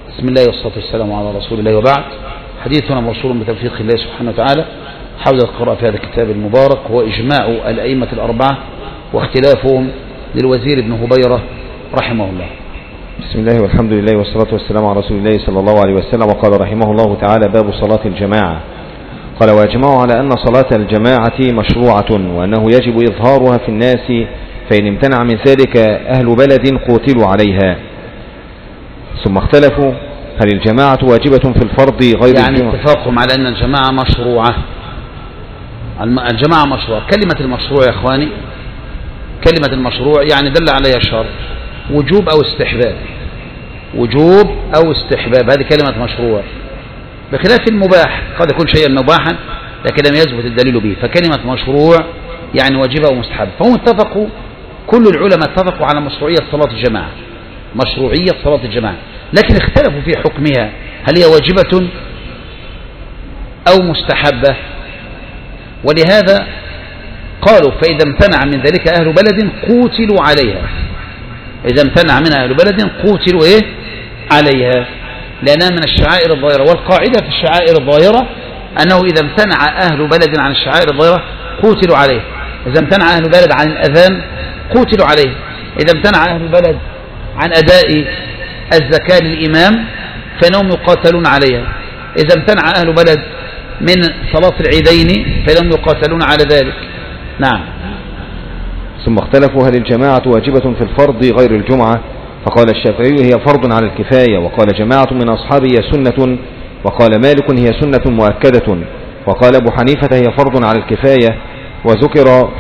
بسم الله والصلاة والسلام على رسول الله، وبعد. حديثنا موصول بتوفيق الله سبحانه وتعالى حول القراءة في هذا الكتاب المبارك، هو إجماع الأئمة الأربعة واختلافهم للوزير بن هبيرة رحمه الله. بسم الله والحمد لله والصلاة والسلام على رسول الله صلى الله عليه وسلم. وقال رحمه الله تعالى: باب صلاة الجماعة. قال: واجمعوا على أن صلاة الجماعة مشروعة، وأنه يجب إظهارها في الناس، فإن امتنع من ذلك أهل بلد قوتلوا عليها. ثم اختلفوا هل الجماعة واجبة في الفرض غير يعني اتفاقهم على أن الجماعة مشروعة. الجماعة مشروع. كلمة المشروع يا إخواني، كلمة المشروع يعني دل عليها الشرع، وجوب أو استحباب. وجوب أو استحباب، هذه كلمة مشروع، بخلاف المباح قد يكون شيئا مباحا لكن لم يثبت الدليل به. فكلمة مشروع يعني واجبة أو مستحب. فهم اتفقوا، كل العلماء اتفقوا على مشروعية صلاة الجماعة، مشروعية صلاة الجماعة، لكن اختلفوا في حكمها، هل هي واجبة أو مستحبة. ولهذا قالوا: فإذا امتنع من ذلك أهل بلد قوتلوا عليها. إذا امتنع منها أهل بلد قوتلوا عليها، لأنها من الشعائر الظاهرة. والقاعدة في الشعائر الظاهرة أنه إذا امتنع أهل بلد عن الشعائر الظاهرة قوتلوا عليه. إذا امتنع أهل بلد عن الأذان قوتلوا عليه. إذا امتنع أهل بلد عن أداء الزكاة للإمام فإنهم يقاتلون عليها. إذا امتنع أهل بلد من صلاة العيدين فإنهم يقاتلون على ذلك. نعم. ثم اختلفوا هل الجماعة واجبة في الفرض غير الجمعة، فقال الشافعي: هي فرض على الكفاية، وقال جماعة من أصحابه هي سنة، وقال مالك: هي سنة مؤكدة، وقال أبو حنيفة: هي فرض على الكفاية، وذكر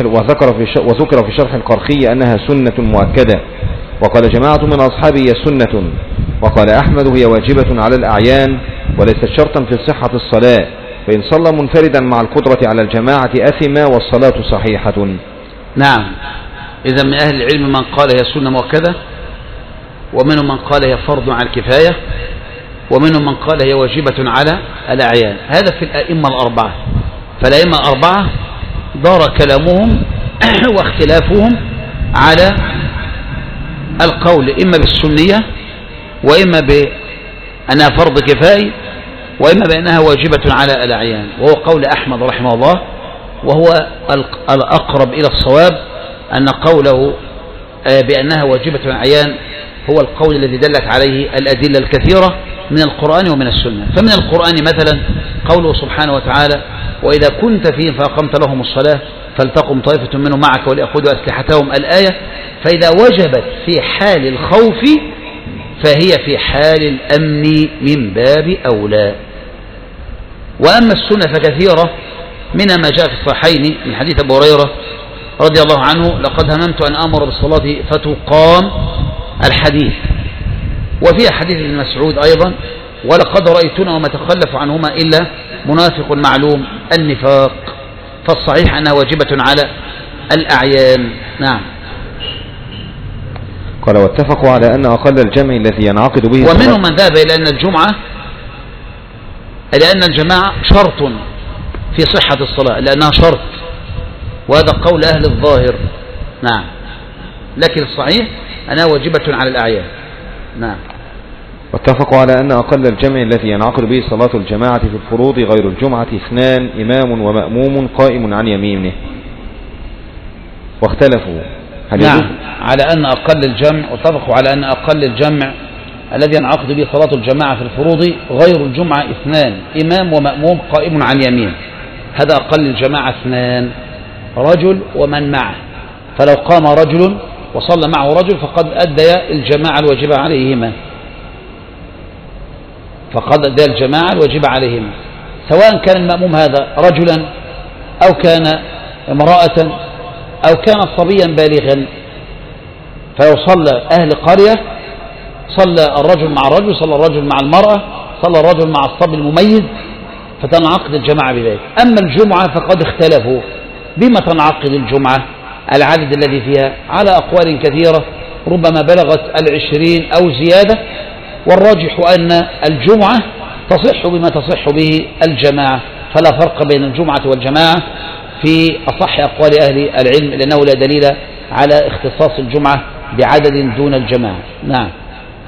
في شرح القرخي أنها سنة مؤكدة، وقال جماعة من أصحابه هي سنة، وقال أحمد: هي واجبة على الأعيان وليست شرطا في صحة الصلاة، فإن صلى منفردا مع القدرة على الجماعة أثم والصلاة صحيحة. نعم. إذا من أهل العلم من قال هي سنة مؤكدة، ومنهم من قال هي فرض على الكفاية، ومنهم من قال هي واجبة على الأعيان. هذا في الأئمة الأربعة. فالأئمة الأربعة دار كلامهم واختلافهم على القول إما بالسنية، وإما بأنها فرض كفائي، وإما بأنها واجبة على الأعيان، وهو قول أحمد رحمه الله، وهو الأقرب إلى الصواب، أن قوله بأنها واجبة على الأعيان هو القول الذي دلت عليه الأدلة الكثيرة من القرآن ومن السنة. فمن القرآن مثلا قوله سبحانه وتعالى: وإذا كنت فيهم فأقمت لهم الصلاة فلتقم طائفة منهم معك وليأخذوا أسلحتهم، الآية. فإذا وجبت في حال الخوف فهي في حال الأمن من باب أولى. وأما السنة فكثيرة، منها ما جاء في الصحيحين من حديث أبو هريرة رضي الله عنه: لقد هممت أن أمر بالصلاة فتقام، الحديث. وفيها حديث ابن مسعود أيضا: ولقد رأيتنا وما تخلف عنهما إلا منافق معلوم النفاق. فالصحيح أنها واجبة على الأعيان. نعم. قال: واتفقوا على أن أقل الجمع الذي ينعقد به، ومنهم من ذهب إلى أن الجماعة شرط في صحة الصلاة، لأنها شرط، وهذا قول أهل الظاهر. نعم. لكن الصحيح أنها واجبة على الأعيان. نعم. واتفقوا على أن أقل الجمع الذي ينعقد به صلاة الجماعة في الفروض غير الجمعة 2: إمام ومأموم قائم عن يمينه. واختلفوا نعم على أن أقل الجمع، واتفقوا على أن أقل الجمع الذي ينعقد به صلاة الجماعة في الفروض غير الجمعة 2: إمام ومأموم قائم عن يمينه. هذا أقل الجماعة 2، رجل ومن معه. فلو قام رجل وصلى معه رجل فقد أدى الجماعة الواجبة عليهما، سواء كان المأموم هذا رجلا أو كان امرأة أو كان صبيا بالغا. فلو صلى أهل قرية، صلى الرجل مع الرجل، صلى الرجل مع المرأة، صلى الرجل مع الصبي المميز، فتنعقد الجماعة بذلك. أما الجمعة فقد اختلفوا بما تنعقد الجمعة، العدد الذي فيها على أقوال كثيرة، ربما بلغت 20 أو زيادة. والراجح أن الجمعة تصح بما تصح به الجماعة، فلا فرق بين الجمعة والجماعة في أصح أقوال أهل العلم، لأنه لا دليل على اختصاص الجمعة بعدد دون الجماعة. نعم.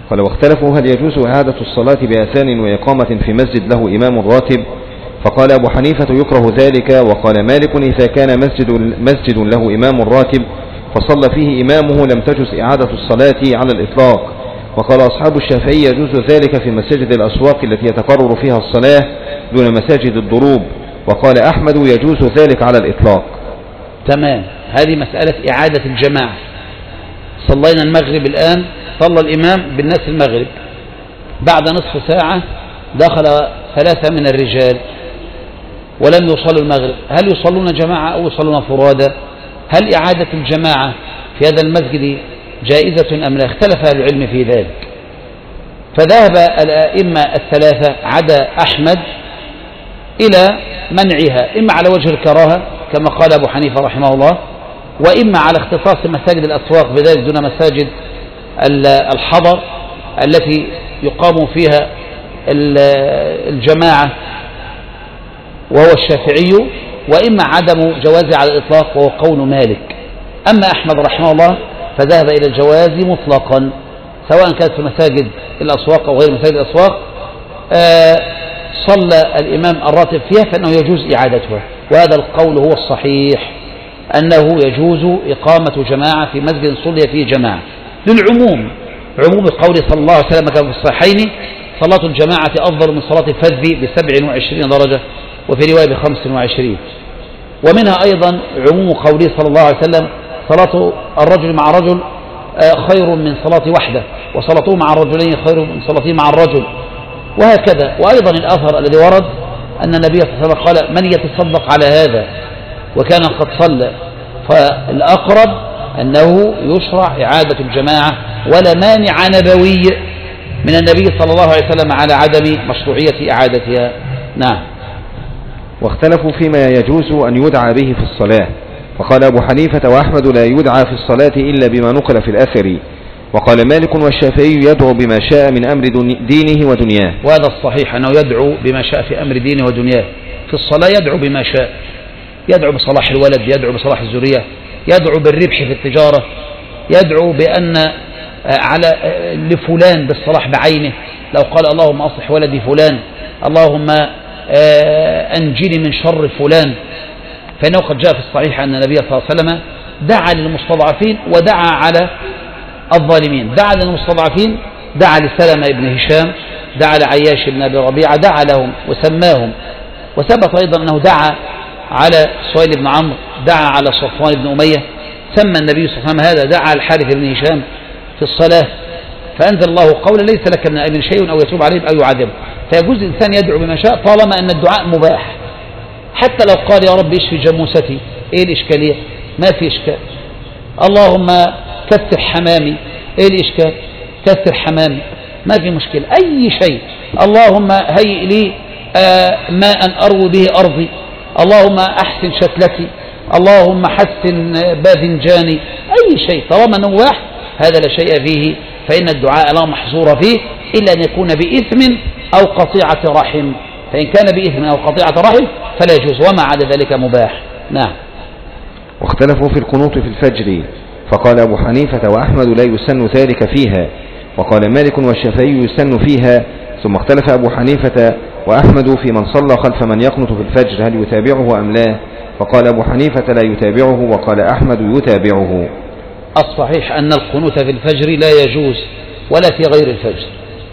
قال واختلفوا هل يجوز إعادة الصلاة بأذان وإقامة في مسجد له إمام راتب؟ فقال أبو حنيفة يكره ذلك، وقال مالك إذا كان مسجد له إمام راتب فصلى فيه إمامه لم تجز إعادة الصلاة على الإطلاق. وقال أصحاب الشافعي يجوز ذلك في مساجد الأسواق التي يتكرر فيها الصلاة دون مساجد الضروب، وقال أحمد يجوز ذلك على الإطلاق. تمام. هذه مسألة إعادة الجماعة. صلينا المغرب الآن، صلى الإمام بالناس المغرب، بعد نصف ساعة دخل 3 من الرجال ولم يصلوا المغرب، هل يصلون جماعة أو يصلون فرادى؟ هل إعادة الجماعة في هذا المسجد جائزة أم لا؟ اختلف أهل العلم في ذلك، فذهب الأئمة الثلاثة عدا أحمد إلى منعها، إما على وجه الكراهة كما قال أبو حنيفة رحمه الله، وإما على اختصاص مساجد الأسواق بذلك دون مساجد الحضر التي يقام فيها الجماعة وهو الشافعي، وإما عدم جواز على الإطلاق وهو قول مالك. أما أحمد رحمه الله فذهب إلى الجواز مطلقا سواء كانت في مساجد الأسواق أو غير مساجد الأسواق. صلى الإمام الراتب فيها فإنه يجوز إعادتها، وهذا القول هو الصحيح أنه يجوز إقامة جماعة في مسجد صلي فيه جماعة للعموم، عموم قول صلى الله عليه وسلم كما في الصحيحين: صلاة الجماعة أفضل من صلاة الفذ ب27 درجة، وفي رواية ب25. ومنها أيضا عموم قوله صلى الله عليه وسلم: صلاة الرجل مع رجل خير من صلاة وحده، وصلاته مع الرجلين خير من صلاته مع الرجل، وهكذا. وأيضا الأثر الذي ورد أن النبي صلى الله عليه وسلم قال: من يتصدق على هذا وكان قد صلى. فالأقرب أنه يشرع إعادة الجماعة، ولا مانع نبوي من النبي صلى الله عليه وسلم على عدم مشروعية إعادتها. نعم. واختلفوا فيما يجوز أن يدعى به في الصلاة، فقال أبو حنيفة وأحمد لا يدعى في الصلاة إلا بما نقل في الأثر، وقال مالك والشافعي يدعو بما شاء من أمر دينه ودنياه. وهذا الصحيح أنه يدعو بما شاء في أمر دينه ودنياه. في الصلاة يدعو بما شاء، يدعو بصلاح الولد، يدعو بصلاح الذرية، يدعو بالربح في التجارة، يدعو بأن على لفلان بالصلاح بعينه، لو قال اللهم أصلح ولدي فلان، اللهم أنجني من شر فلان، فإنه قد جاء في الصحيح أن النبي صلى الله عليه وسلم دعا للمستضعفين ودعا على الظالمين. دعا للمستضعفين، دعا لسلمة بن هشام، دعا لعياش بن أبي ربيعة، دعا لهم وسماهم. وثبت أيضا أنه دعا على سهيل بن عمرو، دعا على صفوان بن أمية، سمى النبي صلى الله عليه وسلم هذا، دعا على الحارث بن هشام في الصلاة، فأنزل الله قولا: ليس لك من الأمر شيء أو يتوب عليهم أو يعذبهم. فيجوز الإنسان يدعو بما شاء طالما أن الدعاء مباح، حتى لو قال يا رب اشفي جاموستي، إيه الإشكالية؟ ما في إشكال. اللهم كثر حمامي، إيه الإشكال؟ كثر حمامي، ما في مشكلة، أي شيء. اللهم هيئ لي ماء أروي به أرضي، اللهم أحسن شتلتي، اللهم حسن باذنجاني، أي شيء طالما أنه مباح هذا لا شيء فيه، فإن الدعاء لا محظور فيه إلا أن يكون بإثم أو قطيعة رحم، فإن كان بإثم أو قطيعة رحم فلا يجوز، وما عدا ذلك مباح. نعم. واختلفوا في القنوط في الفجر، فقال أبو حنيفة وأحمد لا يسن ذلك فيها، وقال مالك والشافعي يسن فيها. ثم اختلف أبو حنيفة وأحمد في من صلى خلف من يقنط في الفجر هل يتابعه أم لا، فقال أبو حنيفة لا يتابعه، وقال أحمد يتابعه. الصحيح أن القنوت في الفجر لا يجوز ولا في غير الفجر،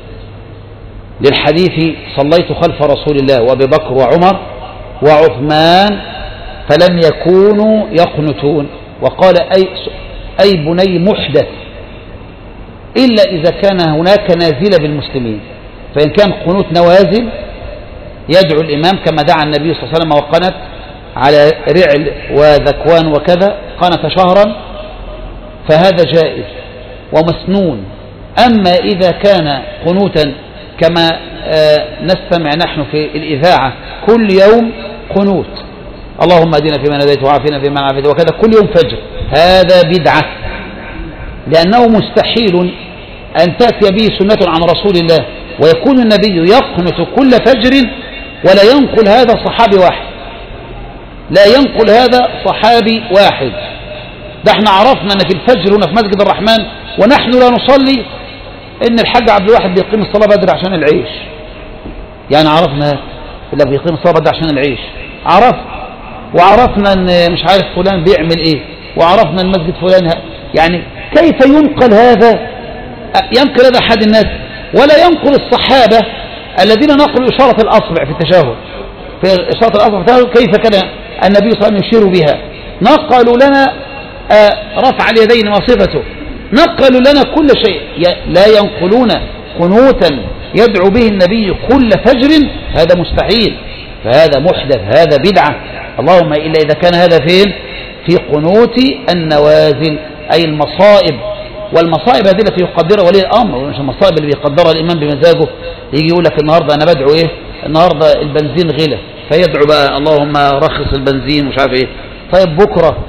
للحديث: صليت خلف رسول الله وأبي بكر وعمر وعثمان فلم يكونوا يقنتون، وقال أي بني محدث، إلا إذا كان هناك نازلة بالمسلمين، فإن كان قنوت نوازل يدعو الإمام كما دعا النبي صلى الله عليه وسلم وقنت على رعل وذكوان وكذا، قنت شهرا، فهذا جائز ومسنون. أما إذا كان قنوتا كما نستمع نحن في الإذاعة كل يوم قنوت، اللهم أدنا فيما هديت وعافنا فيما عافيت وكذا كل يوم فجر، هذا بدعة، لأنه مستحيل أن تأتي به سنة عن رسول الله ويكون النبي يقنت كل فجر ولا ينقل هذا صحابي واحد، لا ينقل هذا صحابي واحد. ده احنا عرفنا أن في الفجر هنا في مسجد الرحمن ونحن لا نصلي ان الحاج عبد الواحد بيقيم الصلاة بدري عشان العيش، يعني عرفنا اللي بيقيم الصلاة بدري عشان العيش وعرفنا ان مش عارف فلان بيعمل ايه، وعرفنا المسجد فلان يعني كيف ينقل هذا؟ ينقل هذا أحد الناس، ولا ينقل الصحابة الذين نقلوا إشارة الأصبع في التشهد، في إشارة الأصبع كيف كان النبي صلى الله عليه وسلم يشير بها. نقلوا لنا رفع اليدين وصفته، نقلوا لنا كل شيء، لا ينقلون قنوتا يدعو به النبي كل فجر، هذا مستحيل، فهذا محدث، هذا بدعة. اللهم إلا إذا كان هذا فين؟ في قنوت النوازل، أي المصائب، والمصائب هذه التي يقدرها ولي الأمر، مش المصائب اللي بيقدرها الإمام بمزاجه، يجي يقول لك النهاردة أنا بدعو إيه؟ النهاردة البنزين غلى، فيدعو بقى اللهم رخص البنزين ومش عارف إيه. طيب بكرة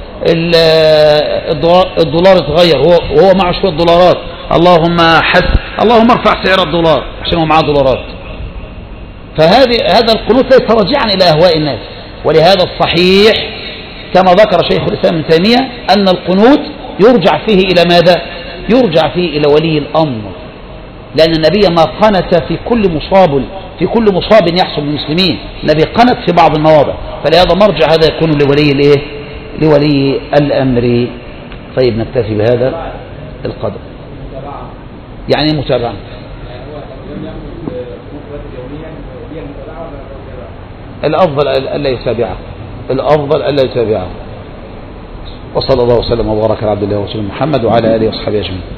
الدولار اتغير، وهو معه شوية دولارات، اللهم ارفع سعر الدولار عشان هو معاه دولارات. هذا القنوت ليس راجعا إلى أهواء الناس، ولهذا الصحيح كما ذكر شيخ الإسلام ابن تيمية أن القنوت يرجع فيه إلى ماذا؟ يرجع فيه إلى ولي الأمر، لأن النبي ما قنت في كل مصاب يحصل للمسلمين، النبي قنت في بعض المواضع، فلهذا مرجع هذا يكون لولي الأمر. طيب نكتفي بهذا القدر، يعني متابعة. الأفضل ألا يتابعه. وصلى الله وسلم وبارك على عبد الله ورسوله محمد وعلى آله وصحبه أجمعين.